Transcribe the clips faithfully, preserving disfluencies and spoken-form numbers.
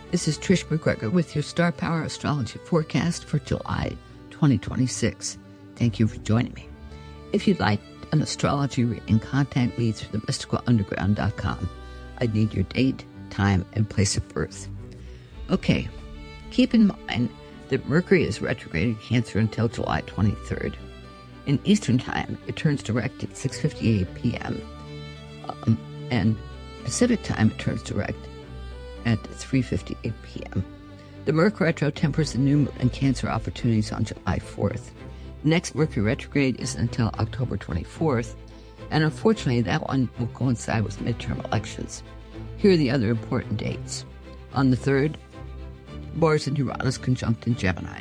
This is Trish McGregor with your Star Power Astrology forecast for July twenty twenty-six. Thank you for joining me. If you'd like an astrology reading, contact me through the mystical underground dot com. I need your date, time, and place of birth. Okay, keep in mind that Mercury is retrograde in Cancer until July twenty-third. In Eastern Time, it turns direct at six fifty-eight p.m. Um, and Pacific Time, it turns direct at three fifty-eight p.m. The Mercury retro tempers the new moon and Cancer opportunities on July fourth. The next Mercury retrograde is until October twenty-fourth, and unfortunately that one will coincide with midterm elections. Here are the other important dates. On the third, Mars and Uranus conjunct in Gemini,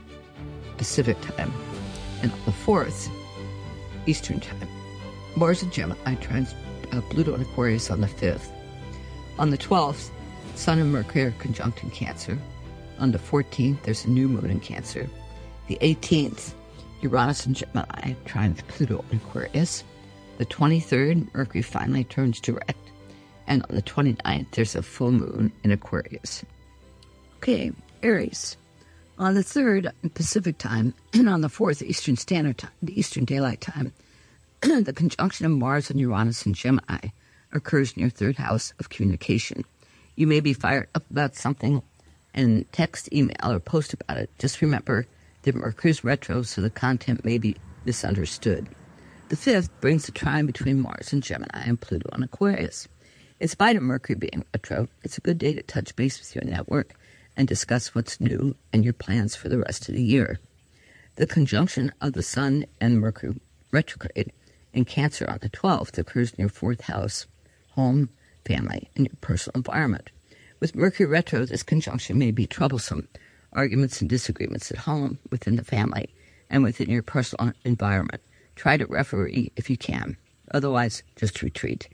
Pacific Time. And on the fourth, Eastern Time, Mars and Gemini trans uh, Pluto and Aquarius on the fifth. On the twelfth, Sun and Mercury are conjunct in Cancer. On the fourteenth, there's a new moon in Cancer. The eighteenth, Uranus and Gemini trines Pluto and Aquarius. The twenty-third, Mercury finally turns direct. And on the twenty-ninth, there's a full moon in Aquarius. Okay, Aries. On the third, Pacific Time, and on the fourth, Eastern Standard Time, the Eastern Daylight Time, the conjunction of Mars and Uranus in Gemini occurs in your third house of communication. You may be fired up about something and text, email, or post about it. Just remember that Mercury's retro, so the content may be misunderstood. The fifth brings the trine between Mars and Gemini and Pluto and Aquarius. In spite of Mercury being retro, it's a good day to touch base with your network and discuss what's new and your plans for the rest of the year. The conjunction of the Sun and Mercury retrograde in Cancer on the twelfth occurs in your fourth house, home, family, and your personal environment. With Mercury retro, this conjunction may be troublesome. Arguments and disagreements at home, within the family, and within your personal environment. Try to referee if you can. Otherwise, just retreat.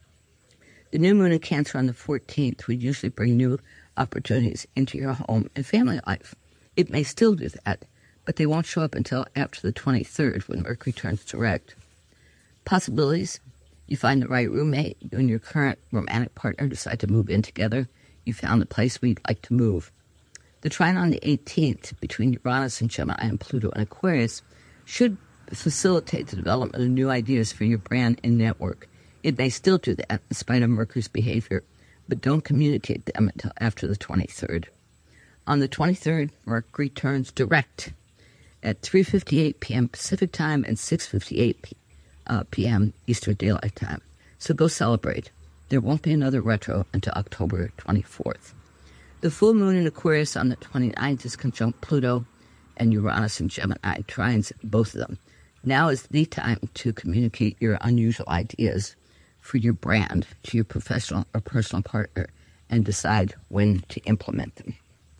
The new moon in Cancer on the fourteenth would usually bring new opportunities into your home and family life. It may still do that, but they won't show up until after the twenty-third when Mercury turns direct. Possibilities: you find the right roommate. You and your current romantic partner decide to move in together. You found the place where you'd like to move. The trine on the eighteenth between Uranus and Gemini and Pluto and Aquarius should facilitate the development of new ideas for your brand and network. It may still do that in spite of Mercury's behavior, but don't communicate them until after the twenty-third. On the twenty-third, Mercury turns direct at three fifty-eight p.m. Pacific Time and six fifty-eight p.m. Eastern Daylight Time. So go celebrate. There won't be another retro until October twenty-fourth. The full moon in Aquarius on the twenty-ninth is conjunct Pluto and Uranus and Gemini trines both of them. Now is the time to communicate your unusual ideas for your brand to your professional or personal partner and decide when to implement them.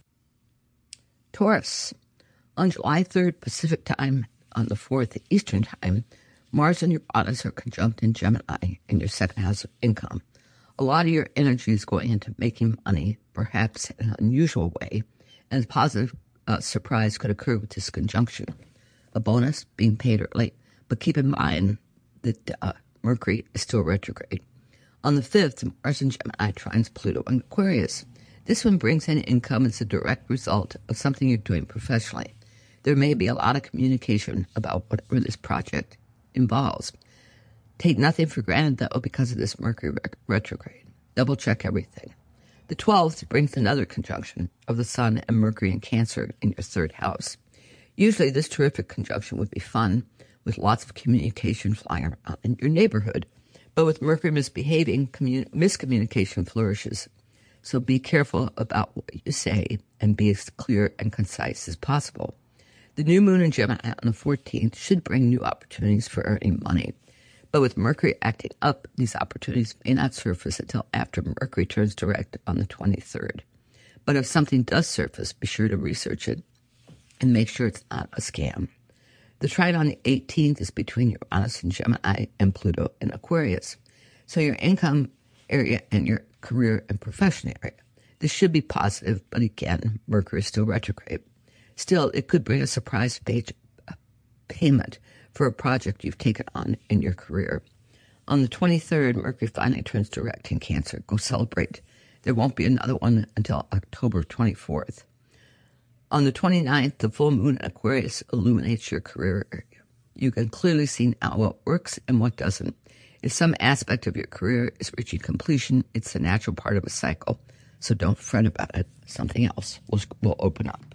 Taurus. On July third Pacific Time, on the fourth Eastern Time, Mars and Uranus are conjunct in Gemini in your second house of income. A lot of your energy is going into making money, perhaps in an unusual way, and a positive uh, surprise could occur with this conjunction. A bonus being paid early, but keep in mind that uh, Mercury is still retrograde. On the fifth, Mars and Gemini trines Pluto and Aquarius. This one brings in income as a direct result of something you're doing professionally. There may be a lot of communication about whatever this project involves. Take nothing for granted, though, because of this Mercury retrograde. Double-check everything. The twelfth brings another conjunction of the Sun and Mercury in Cancer in your third house. Usually this terrific conjunction would be fun, with lots of communication flying around in your neighborhood. But with Mercury misbehaving, commun- miscommunication flourishes. So be careful about what you say and be as clear and concise as possible. The new moon in Gemini on the fourteenth should bring new opportunities for earning money. But with Mercury acting up, these opportunities may not surface until after Mercury turns direct on the twenty-third. But if something does surface, be sure to research it and make sure it's not a scam. The trine on the eighteenth is between Uranus and Gemini and Pluto in Aquarius. So your income area and your career and profession area. This should be positive, but again, Mercury is still retrograde. Still, it could bring a surprise pay- payment for a project you've taken on in your career. On the twenty-third, Mercury finally turns direct in Cancer. Go celebrate. There won't be another one until October twenty-fourth. On the twenty-ninth, the full moon in Aquarius illuminates your career area. You can clearly see now what works and what doesn't. If some aspect of your career is reaching completion, it's a natural part of a cycle, so don't fret about it. Something else will, will open up.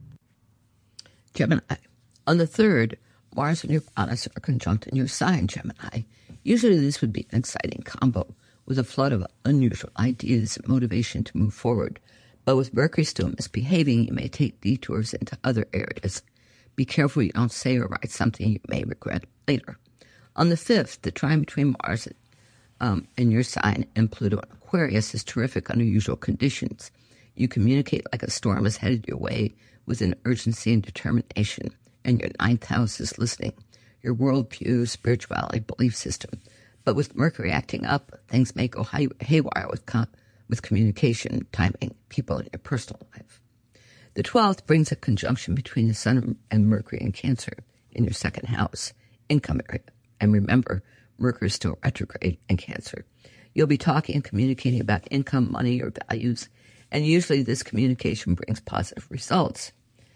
Gemini. On the third, Mars and Uranus are conjunct in your sign, Gemini. Usually this would be an exciting combo with a flood of unusual ideas and motivation to move forward. But with Mercury still misbehaving, you may take detours into other areas. Be careful you don't say or write something you may regret later. On the fifth, the trine between Mars um, and your sign and Pluto in Aquarius is terrific under usual conditions. You communicate like a storm is headed your way with an urgency and determination, and your ninth house is listening, your worldview, spirituality, belief system. But with Mercury acting up, things may go hay- haywire with, com- with communication, timing, people in your personal life. The twelfth brings a conjunction between the Sun and Mercury in Cancer in your second house, income area. And remember, Mercury is still retrograde in Cancer. You'll be talking and communicating about income, money, or values, and usually this communication brings positive results.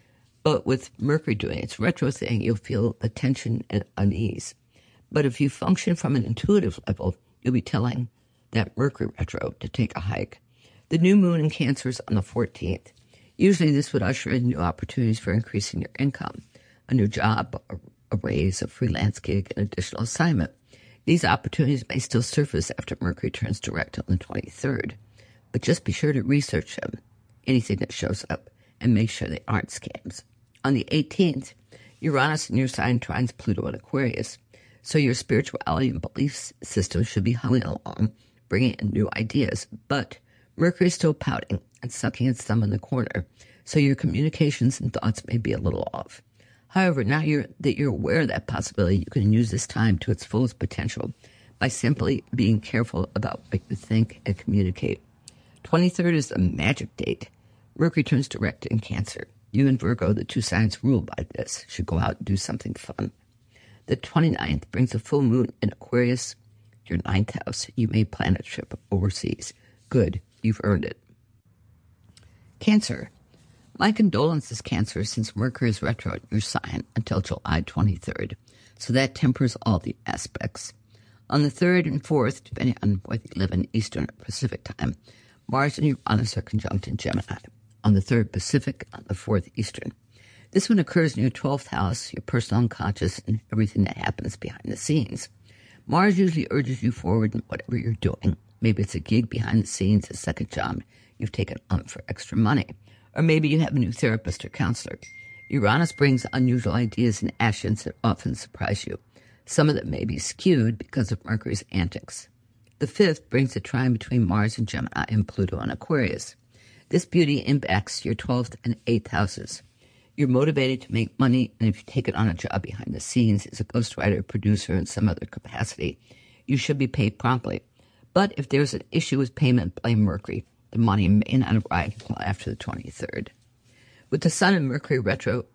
But with Mercury doing its retro thing, you'll feel a tension and unease. But if you function from an intuitive level, you'll be telling that Mercury retro to take a hike. The new moon in Cancer is on the fourteenth. Usually this would usher in new opportunities for increasing your income, a new job, a, a raise, a freelance gig, an additional assignment. These opportunities may still surface after Mercury turns direct on the twenty-third, but just be sure to research them, anything that shows up, and make sure they aren't scams. On the eighteenth, Uranus in your sign trines Pluto in Aquarius, so your spirituality and belief system should be humming along, bringing in new ideas, but Mercury is still pouting and sucking its thumb in the corner, so your communications and thoughts may be a little off. However, now you're, that you're aware of that possibility, you can use this time to its fullest potential by simply being careful about what you think and communicate. twenty-third is the magic date. Mercury turns direct in Cancer. You and Virgo, the two signs ruled by this, should go out and do something fun. The twenty-ninth brings a full moon in Aquarius, your ninth house. You may plan a trip overseas. Good. You've earned it. Cancer. My condolences, Cancer, since Mercury is retro in your sign until July twenty-third, so that tempers all the aspects. On the third and fourth, depending on whether you live in Eastern or Pacific time, Mars and Uranus are conjunct in Gemini. On the third Pacific, on the fourth Eastern. This one occurs in your twelfth house, your personal unconscious, and everything that happens behind the scenes. Mars usually urges you forward in whatever you're doing. Maybe it's a gig behind the scenes, a second job you've taken on for extra money. Or maybe you have a new therapist or counselor. Uranus brings unusual ideas and actions that often surprise you. Some of them may be skewed because of Mercury's antics. The fifth brings a trine between Mars and Gemini and Pluto and Aquarius. This beauty impacts your twelfth and eighth houses. You're motivated to make money, and if you take it on a job behind the scenes as a ghostwriter, producer, in some other capacity, you should be paid promptly. But if there's an issue with payment, blame Mercury. The money may not arrive until after the twenty-third. With the Sun and Mercury retro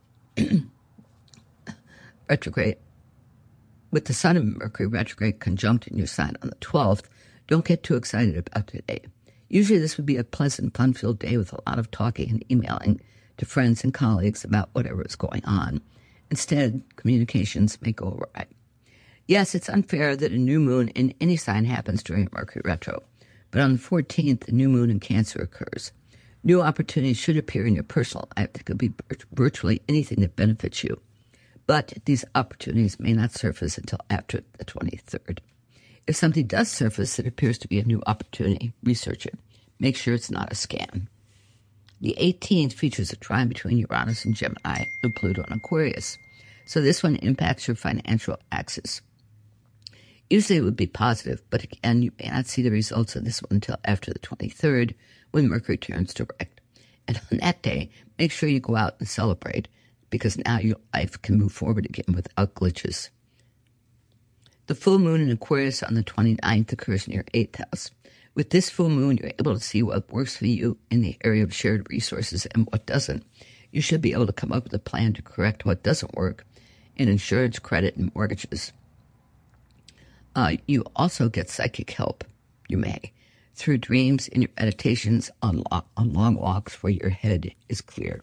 retrograde, with the Sun and Mercury retrograde conjunct in your sign on the twelfth, don't get too excited about today. Usually this would be a pleasant, fun-filled day with a lot of talking and emailing to friends and colleagues about whatever is going on. Instead, communications may go awry. Yes, it's unfair that a new moon in any sign happens during Mercury retro, but on the fourteenth, the new moon in Cancer occurs. New opportunities should appear in your personal life that could be virtually anything that benefits you. But these opportunities may not surface until after the twenty-third. If something does surface that appears to be a new opportunity, research it. Make sure it's not a scam. The eighteenth features a trine between Uranus and Gemini and Pluto and Aquarius. So this one impacts your financial axis. Usually it would be positive, but again, you may not see the results of this one until after the twenty-third, when Mercury turns direct. And on that day, make sure you go out and celebrate, because now your life can move forward again without glitches. The full moon in Aquarius on the twenty-ninth occurs in your eighth house. With this full moon, you're able to see what works for you in the area of shared resources and what doesn't. You should be able to come up with a plan to correct what doesn't work in insurance, credit, and mortgages. Uh, you also get psychic help. You may. through dreams in your meditations, on, lo- on long walks where your head is clear.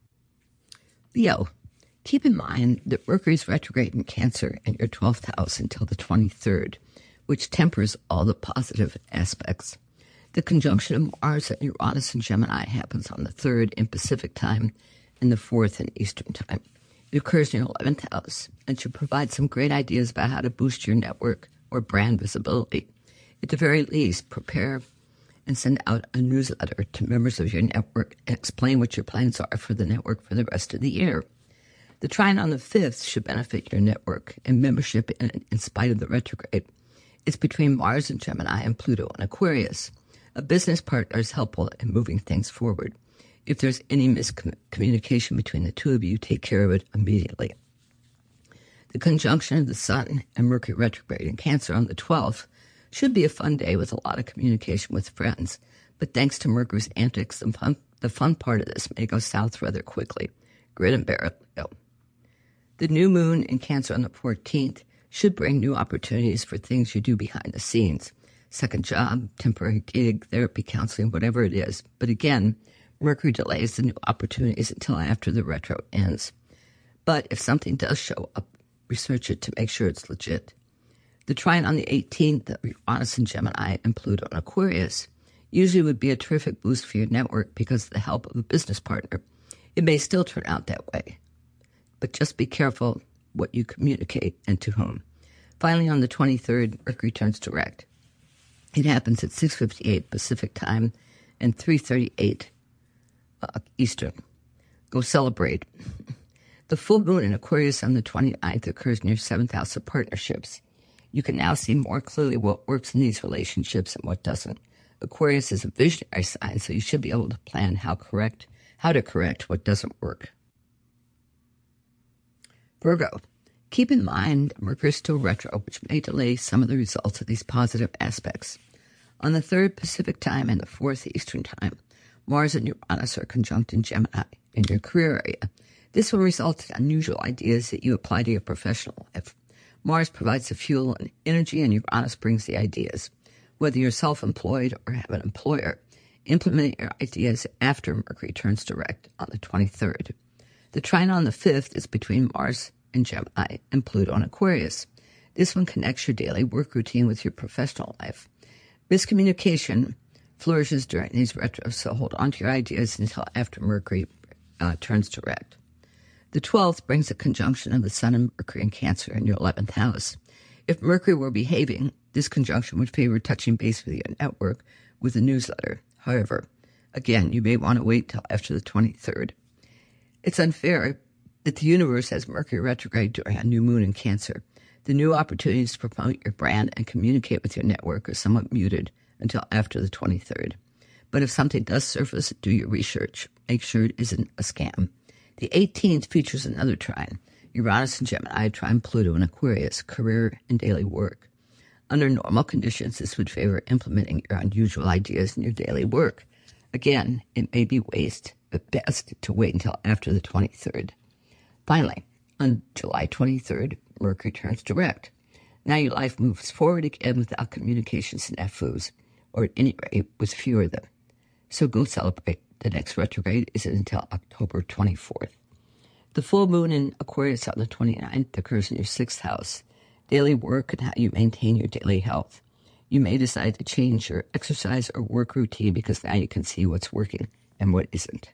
Leo, keep in mind that Mercury's retrograde in Cancer in your twelfth house until the twenty-third, which tempers all the positive aspects. The conjunction of Mars and Uranus in Gemini happens on the third in Pacific time and the fourth in Eastern time. It occurs in your eleventh house and should provide some great ideas about how to boost your network or brand visibility. At the very least, prepare and send out a newsletter to members of your network and explain what your plans are for the network for the rest of the year. The trine on the fifth should benefit your network and membership in, in spite of the retrograde. It's between Mars and Gemini and Pluto and Aquarius. A business partner is helpful in moving things forward. If there's any miscommunication between the two of you, take care of it immediately. The conjunction of the Sun and Mercury retrograde in Cancer on the twelfth should be a fun day with a lot of communication with friends, but thanks to Mercury's antics, the fun, the fun part of this may go south rather quickly. Grit and bear it, Leo. The new moon in Cancer on the fourteenth should bring new opportunities for things you do behind the scenes. Second job, temporary gig, therapy, counseling, whatever it is. But again, Mercury delays the new opportunities until after the retro ends. But if something does show up, research it to make sure it's legit. The trine on the eighteenth of Uranus and Gemini and Pluto and Aquarius usually would be a terrific boost for your network because of the help of a business partner. It may still turn out that way, but just be careful what you communicate and to whom. Finally, on the twenty-third, Mercury turns direct. It happens at six fifty-eight Pacific time and three thirty-eight uh, Eastern. Go celebrate. The full moon in Aquarius on the twenty-ninth occurs in your seventh house of partnerships. You can now see more clearly what works in these relationships and what doesn't. Aquarius is a visionary sign, so you should be able to plan how correct, how to correct what doesn't work. Virgo, keep in mind Mercury is still retro, which may delay some of the results of these positive aspects. On the third Pacific time and the fourth Eastern time, Mars and Uranus are conjunct in Gemini in your career area. This will result in unusual ideas that you apply to your professional life. Mars provides the fuel and energy, and Uranus brings the ideas. Whether you're self-employed or have an employer, implement your ideas after Mercury turns direct on the twenty-third. The trine on the fifth is between Mars and Gemini and Pluto and Aquarius. This one connects your daily work routine with your professional life. Miscommunication flourishes during these retros, so hold on to your ideas until after Mercury uh, turns direct. The twelfth brings a conjunction of the Sun and Mercury in Cancer in your eleventh house. If Mercury were behaving, this conjunction would favor touching base with your network with a newsletter. However, again, you may want to wait till after the twenty-third. It's unfair that the universe has Mercury retrograde during a new moon in Cancer. The new opportunities to promote your brand and communicate with your network are somewhat muted until after the twenty-third. But if something does surface, do your research. Make sure it isn't a scam. The eighteenth features another trine, Uranus and Gemini, trine Pluto and Aquarius, career and daily work. Under normal conditions, this would favor implementing your unusual ideas in your daily work. Again, it may be waste, but best to wait until after the twenty-third. Finally, on July twenty-third, Mercury turns direct. Now your life moves forward again without communication snafus, or at any rate, with fewer of them. So go celebrate. The next retrograde isn't until October twenty-fourth. The full moon in Aquarius on the twenty-ninth occurs in your sixth house. Daily work and how you maintain your daily health. You may decide to change your exercise or work routine because now you can see what's working and what isn't.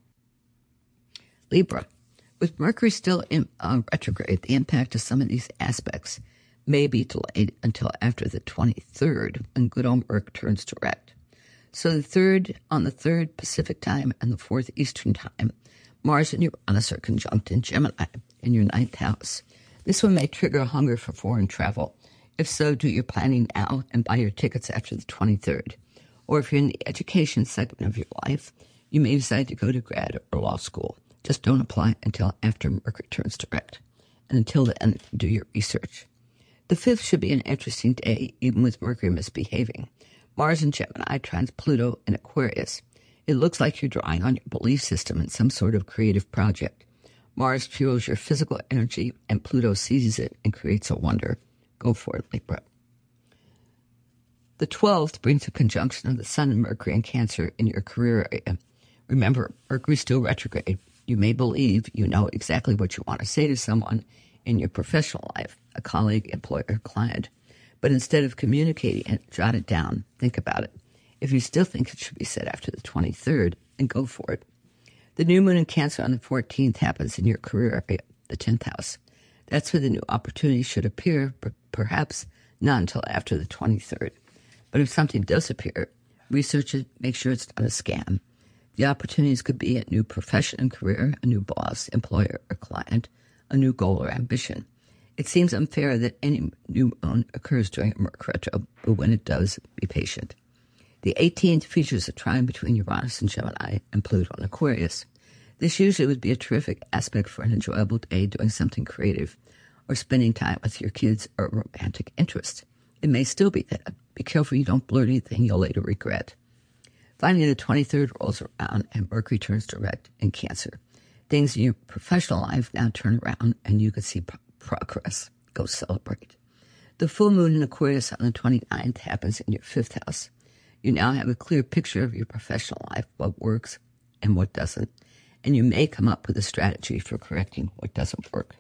Libra, with Mercury still in uh, retrograde, the impact of some of these aspects may be delayed until after the twenty-third, when good old Mercury turns direct. So the third, on the third Pacific time and the fourth Eastern time, Mars and Uranus are conjunct in Gemini in your ninth house. This one may trigger a hunger for foreign travel. If so, do your planning now and buy your tickets after the twenty-third. Or if you're in the education segment of your life, you may decide to go to grad or law school. Just don't apply until after Mercury turns direct. And until then, do your research. The fifth should be an interesting day, even with Mercury misbehaving. Mars and Gemini trines Pluto and Aquarius. It looks like you're drawing on your belief system in some sort of creative project. Mars fuels your physical energy, and Pluto seizes it and creates a wonder. Go for it, Libra. The twelfth brings a conjunction of the Sun and Mercury in Cancer in your career area. Remember, Mercury is still retrograde. You may believe you know exactly what you want to say to someone in your professional life, a colleague, employer, client. But instead of communicating it, jot it down. Think about it. If you still think it should be said after the twenty-third, then go for it. The new moon in Cancer on the fourteenth happens in your career area, the tenth house. That's where the new opportunity should appear, but perhaps not until after the twenty-third. But if something does appear, research it, make sure it's not a scam. The opportunities could be a new profession and career, a new boss, employer, or client, a new goal or ambition. It seems unfair that any new moon occurs during a Mercury retro, but when it does, be patient. The eighteenth features a trine between Uranus and Gemini and Pluto in Aquarius. This usually would be a terrific aspect for an enjoyable day doing something creative or spending time with your kids or romantic interest. It may still be that. Be careful you don't blurt anything you'll later regret. Finally, the twenty-third rolls around and Mercury turns direct in Cancer. Things in your professional life now turn around and you can see pro- progress. Go celebrate. The full moon in Aquarius on the twenty-ninth happens in your fifth house. You now have a clear picture of your professional life, what works and what doesn't, and you may come up with a strategy for correcting what doesn't work.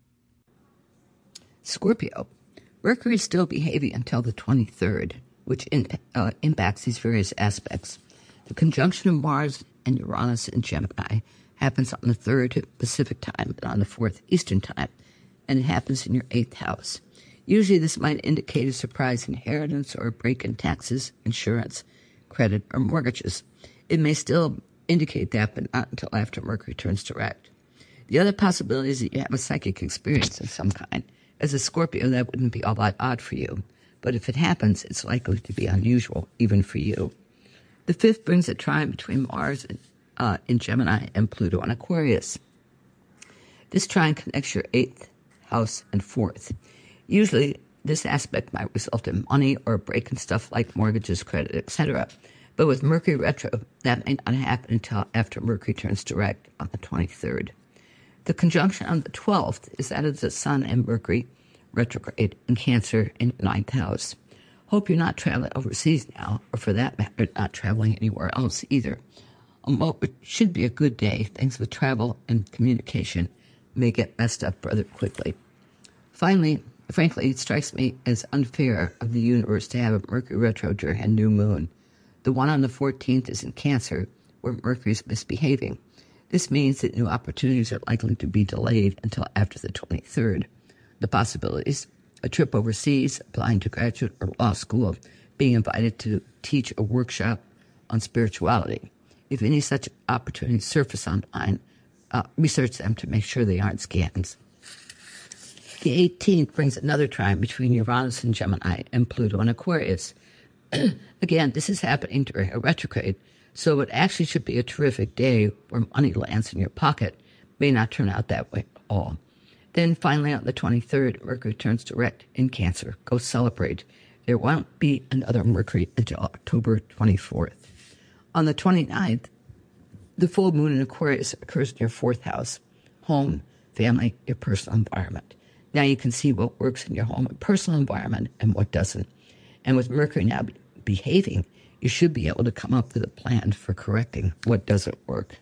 Scorpio. Mercury is still behaving until the twenty-third, which in, uh, impacts these various aspects. The conjunction of Mars and Uranus in Gemini happens on the third Pacific time and on the fourth Eastern time, and it happens in your eighth house. Usually this might indicate a surprise inheritance or a break in taxes, insurance, credit, or mortgages. It may still indicate that, but not until after Mercury turns direct. The other possibility is that you have a psychic experience of some kind. As a Scorpio, that wouldn't be all that odd for you. But if it happens, it's likely to be unusual, even for you. The fifth brings a trine between Mars and, uh, in Gemini and Pluto in Aquarius. This trine connects your eighth house and fourth. Usually, this aspect might result in money or a break in stuff like mortgages, credit, et cetera. But with Mercury retro, that may not happen until after Mercury turns direct on the twenty-third. The conjunction on the twelfth is that of the Sun and Mercury retrograde in Cancer in the ninth house. Hope you're not traveling overseas now, or for that matter, not traveling anywhere else either. Although it should be a good day, things with travel and communication may get messed up rather quickly. Finally, frankly, it strikes me as unfair of the universe to have a Mercury retro during a new moon. The one on the fourteenth is in Cancer, where Mercury is misbehaving. This means that new opportunities are likely to be delayed until after the twenty-third. The possibilities: a trip overseas, applying to graduate or law school, being invited to teach a workshop on spirituality. If any such opportunities surface online, uh, research them to make sure they aren't scams. The eighteenth brings another trine between Uranus and Gemini and Pluto in Aquarius. Again, this is happening during a retrograde, so it actually should be a terrific day where money lands in your pocket. May not turn out that way at all. Then finally on the twenty-third, Mercury turns direct in Cancer. Go celebrate. There won't be another Mercury until October twenty-fourth. On the twenty-ninth, the full moon in Aquarius occurs in your fourth house, home, family, your personal environment. Now you can see what works in your home and personal environment and what doesn't. And with Mercury now behaving, you should be able to come up with a plan for correcting what doesn't work.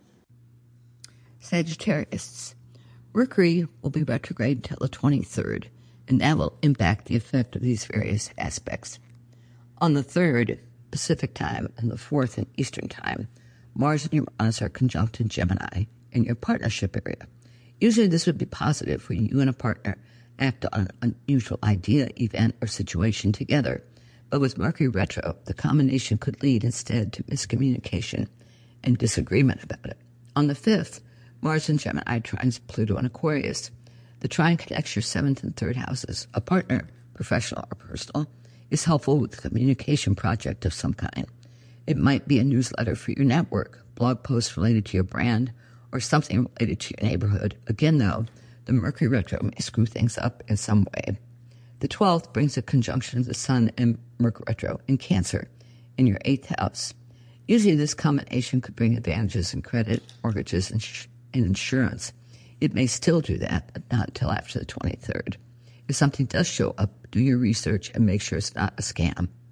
Sagittarius. Mercury will be retrograde until the twenty-third, and that will impact the effect of these various aspects. On the third, Pacific time, and the fourth in Eastern time, Mars and Uranus are conjunct in Gemini in your partnership area. Usually this would be positive when you and a partner act on an unusual idea, event, or situation together. But with Mercury retro, the combination could lead instead to miscommunication and disagreement about it. On the fifth, Mars and Gemini trines Pluto and Aquarius. The trine connects your seventh and third houses. A partner, professional or personal, is helpful with a communication project of some kind. It might be a newsletter for your network, blog posts related to your brand, or something related to your neighborhood. Again, though, the Mercury retro may screw things up in some way. The twelfth brings a conjunction of the Sun and Mercury retro in Cancer in your eighth house. Usually this combination could bring advantages in credit, mortgages, and, sh- and insurance. It may still do that, but not until after the twenty-third. If something does show up, do your research and make sure it's not a scam.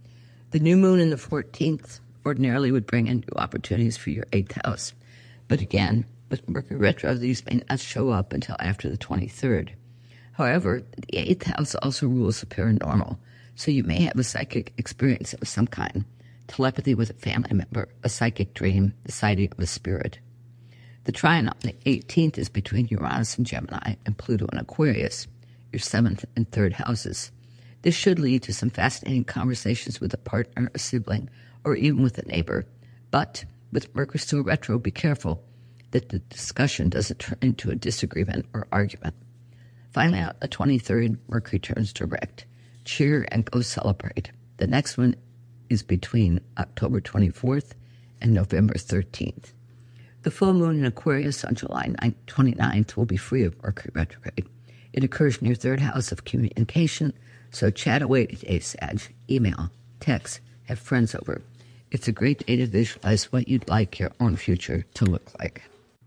The new moon in the fourteenth ordinarily would bring in new opportunities for your eighth house. But again, with Mercury retro, these may not show up until after the twenty-third. However, the eighth house also rules the paranormal, so you may have a psychic experience of some kind, telepathy with a family member, a psychic dream, the sighting of a spirit. The trine on the eighteenth is between Uranus and Gemini and Pluto and Aquarius, your seventh and third houses. This should lead to some fascinating conversations with a partner, a sibling, or even with a neighbor. But with Mercury still retro, be careful that the discussion doesn't turn into a disagreement or argument. Finally, on the twenty-third, Mercury turns direct. Cheer and go celebrate. The next one is between October twenty-fourth and November thirteenth. The full moon in Aquarius on July twenty-ninth will be free of Mercury retrograde. It occurs in your third house of communication, so chat away today, Sag. Email, text, have friends over. It's a great day to visualize what you'd like your own future to look like.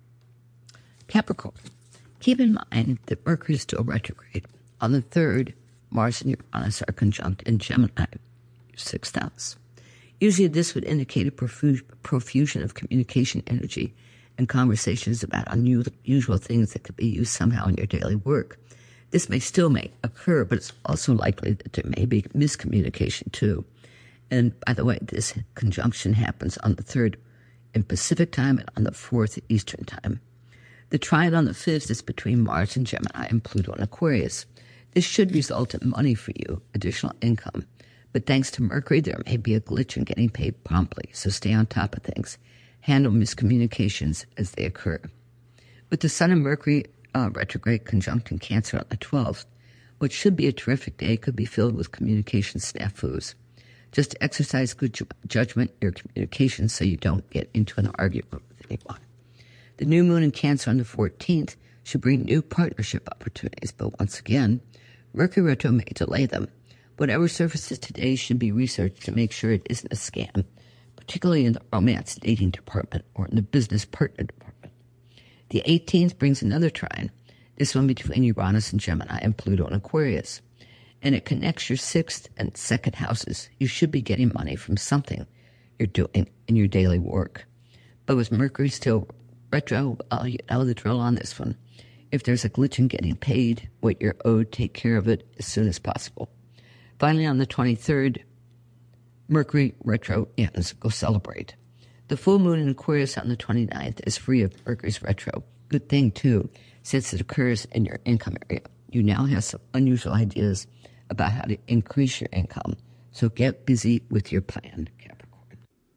Capricorn. Keep in mind that Mercury is still retrograde. On the third, Mars and Uranus are conjunct in Gemini, your sixth house. Usually this would indicate a profu- profusion of communication energy and conversations about unusual things that could be used somehow in your daily work. This may still may occur, but it's also likely that there may be miscommunication too. And by the way, this conjunction happens on the third in Pacific time and on the fourth Eastern time. The trine on the fifth is between Mars and Gemini and Pluto and Aquarius. This should result in money for you, additional income. But thanks to Mercury, there may be a glitch in getting paid promptly, so stay on top of things. Handle miscommunications as they occur. With the Sun and Mercury uh, retrograde conjunct in Cancer on the twelfth, what should be a terrific day could be filled with communication snafus. Just exercise good ju- judgment in your communication so you don't get into an argument with anyone. The new moon in Cancer on the fourteenth should bring new partnership opportunities, but once again, Mercury retro may delay them. Whatever surfaces today should be researched to make sure it isn't a scam, particularly in the romance dating department or in the business partner department. The eighteenth brings another trine, this one between Uranus and Gemini and Pluto and Aquarius, and it connects your sixth and second houses. You should be getting money from something you're doing in your daily work. But with Mercury still retro, well, you know the drill on this one. If there's a glitch in getting paid what you're owed, take care of it as soon as possible. Finally, on the twenty-third, Mercury retro ends. Go celebrate. The full moon in Aquarius on the twenty-ninth is free of Mercury's retro. Good thing, too, since it occurs in your income area. You now have some unusual ideas about how to increase your income, so get busy with your plan, Capricorn.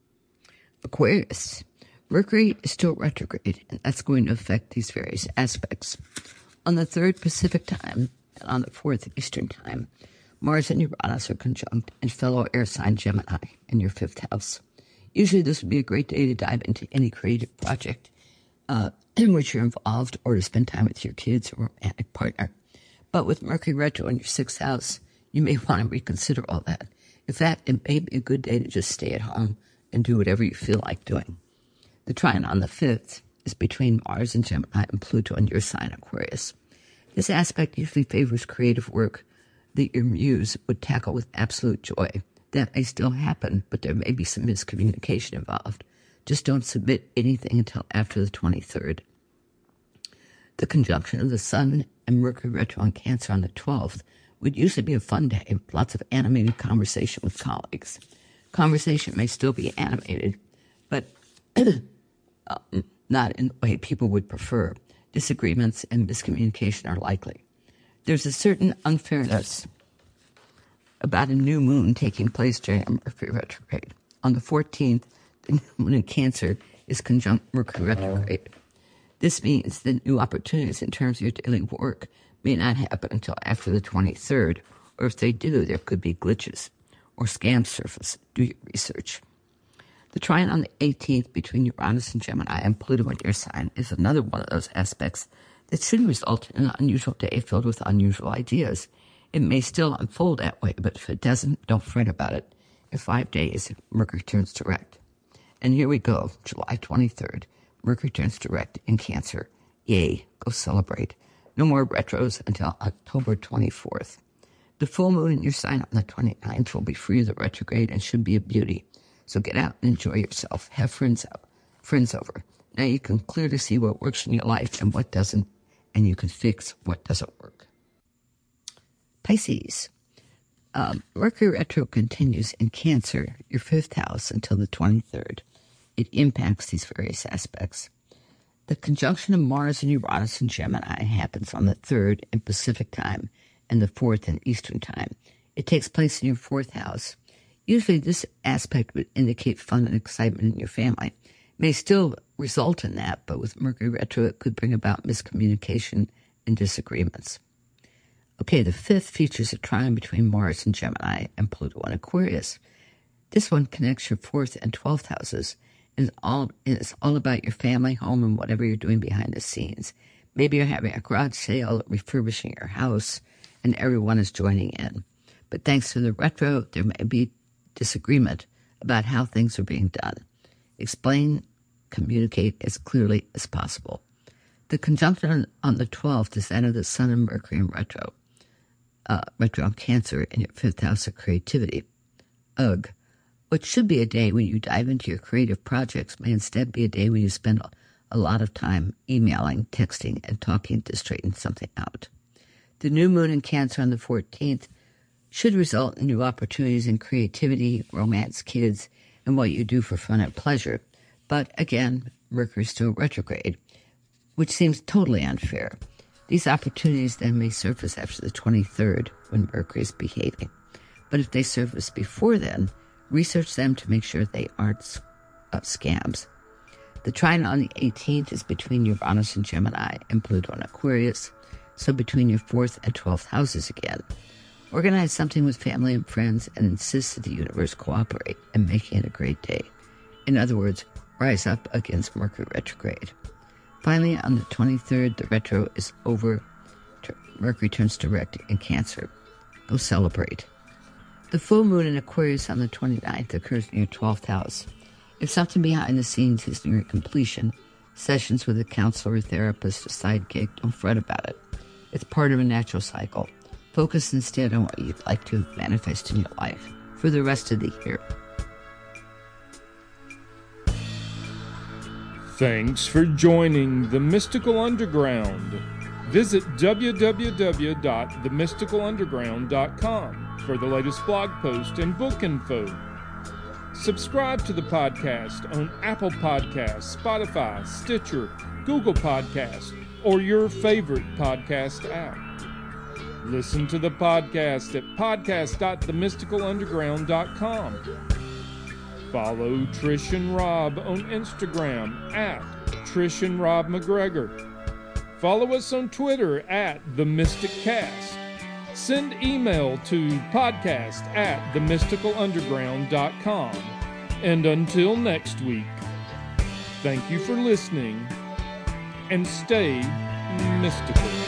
Aquarius. Mercury is still retrograde, and that's going to affect these various aspects. On the third Pacific time and on the fourth Eastern time, Mars and Uranus are conjunct and fellow air sign Gemini in your fifth house. Usually this would be a great day to dive into any creative project uh, in which you're involved or to spend time with your kids or romantic partner. But with Mercury retro in your sixth house, you may want to reconsider all that. In fact, it may be a good day to just stay at home and do whatever you feel like doing. The trine on the fifth is between Mars and Gemini and Pluto in your sign Aquarius. This aspect usually favors creative work that your muse would tackle with absolute joy. That may still happen, but there may be some miscommunication involved. Just don't submit anything until after the twenty-third. The conjunction of the Sun and Mercury retro in Cancer on the twelfth would usually be a fun day, lots of animated conversation with colleagues. Conversation may still be animated, but um, not in the way people would prefer. Disagreements and miscommunication are likely. There's a certain unfairness about a new moon taking place during a Mercury retrograde. On the fourteenth, the new moon in Cancer is conjunct Mercury retrograde. This means that new opportunities in terms of your daily work may not happen until after the twenty-third, or if they do, there could be glitches or scam surface. Do your research. The trine on the eighteenth between Uranus and Gemini and Pluto in your sign is another one of those aspects that should result in an unusual day filled with unusual ideas. It may still unfold that way, but if it doesn't, don't fret about it. In five days, Mercury turns direct. And here we go, July twenty-third. Mercury turns direct in Cancer. Yay, go celebrate. No more retros until October twenty-fourth. The full moon in your sign on the twenty-ninth will be free of the retrograde and should be a beauty. So get out and enjoy yourself. Have friends up, friends over. Now you can clearly see what works in your life and what doesn't, and you can fix what doesn't work. Pisces. Um, Mercury retro continues in Cancer, your fifth house, until the twenty-third. It impacts these various aspects. The conjunction of Mars and Uranus in Gemini happens on the third in Pacific time and the fourth in Eastern time. It takes place in your fourth house. Usually this aspect would indicate fun and excitement in your family. It may still result in that, but with Mercury retro, it could bring about miscommunication and disagreements. Okay, the fifth features a trine between Mars and Gemini and Pluto in Aquarius. This one connects your fourth and twelfth houses, and it's all, it's all about your family, home, and whatever you're doing behind the scenes. Maybe you're having a garage sale, refurbishing your house, and everyone is joining in. But thanks to the retro, there may be disagreement about how things are being done. Explain, communicate as clearly as possible. The conjunction on the twelfth is that of the Sun and Mercury in retro. Uh, retro on Cancer in your fifth house of creativity. Ugh. What should be a day when you dive into your creative projects may instead be a day when you spend a lot of time emailing, texting, and talking to straighten something out. The new moon in Cancer on the fourteenth should result in new opportunities in creativity, romance, kids, and what you do for fun and pleasure. But again, Mercury is still retrograde, which seems totally unfair. These opportunities then may surface after the twenty-third when Mercury is behaving. But if they surface before then, research them to make sure they aren't uh, scams. The trine on the eighteenth is between Uranus and Gemini and Pluto and Aquarius, so between your fourth and twelfth houses again. Organize something with family and friends and insist that the universe cooperate and making it a great day. In other words, rise up against Mercury retrograde. Finally, on the twenty-third, the retro is over. Mercury turns direct in Cancer. Go celebrate. The full moon in Aquarius on the twenty-ninth occurs in your twelfth house. If something behind the scenes is near completion, sessions with a counselor or therapist, a side gig, don't fret about it. It's part of a natural cycle. Focus instead on what you'd like to manifest in your life for the rest of the year. Thanks for joining The Mystical Underground. Visit w w w dot the mystical underground dot com for the latest blog post and book info. Subscribe to the podcast on Apple Podcasts, Spotify, Stitcher, Google Podcasts, or your favorite podcast app. Listen to the podcast at podcast dot the mystical underground dot com. Follow Trish and Rob on Instagram at Trish and Rob McGregor. Follow us on Twitter at The Mystic Cast. Send email to podcast at the mystical underground dot com. And until next week, thank you for listening and stay mystical.